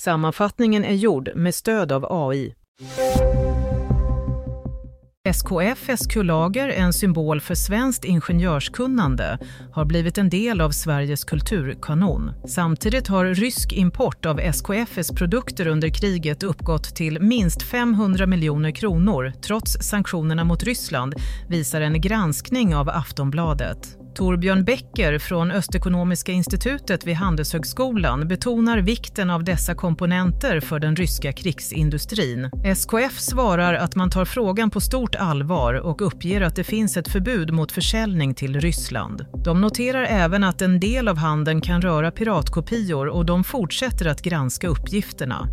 Sammanfattningen är gjord med stöd av AI. SKF SQ-lager, en symbol för svenskt ingenjörskunnande, har blivit en del av Sveriges kulturkanon. Samtidigt har rysk import av SKFs produkter under kriget uppgått till minst 500 miljoner kronor trots sanktionerna mot Ryssland, visar en granskning av Aftonbladet. Torbjörn Becker från Östekonomiska institutet vid Handelshögskolan betonar vikten av dessa komponenter för den ryska krigsindustrin. SKF svarar att man tar frågan på stort allvar och uppger att det finns ett förbud mot försäljning till Ryssland. De noterar även att en del av handeln kan röra piratkopior och de fortsätter att granska uppgifterna.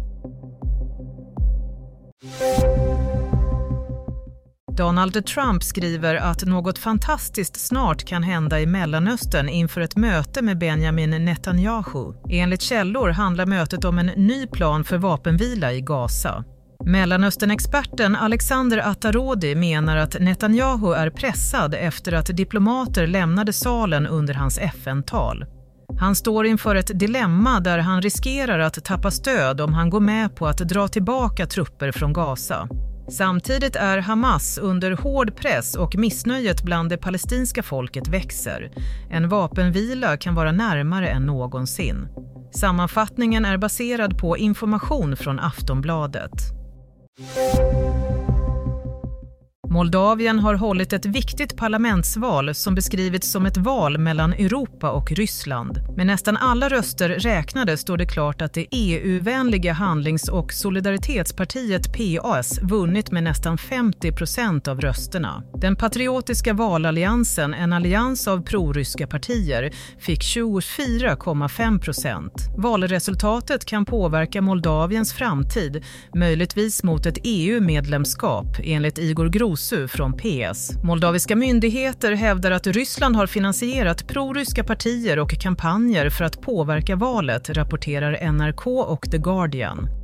Donald Trump skriver att något fantastiskt snart kan hända i Mellanöstern inför ett möte med Benjamin Netanyahu. Enligt källor handlar mötet om en ny plan för vapenvila i Gaza. Mellanöstern-experten Alexander Attarodi menar att Netanyahu är pressad efter att diplomater lämnade salen under hans FN-tal. Han står inför ett dilemma där han riskerar att tappa stöd om han går med på att dra tillbaka trupper från Gaza. Samtidigt är Hamas under hård press och missnöjet bland det palestinska folket växer. En vapenvila kan vara närmare än någonsin. Sammanfattningen är baserad på information från Aftonbladet. Moldavien har hållit ett viktigt parlamentsval som beskrivits som ett val mellan Europa och Ryssland. Med nästan alla röster räknade står det klart att det EU-vänliga handlings- och solidaritetspartiet PAS vunnit med nästan 50% av rösterna. Den patriotiska valalliansen, en allians av proryska partier, fick 24,5%. Valresultatet kan påverka Moldaviens framtid, möjligtvis mot ett EU-medlemskap, enligt Igor Gros från PS. Moldaviska myndigheter hävdar att Ryssland har finansierat proryska partier och kampanjer för att påverka valet, rapporterar NRK och The Guardian.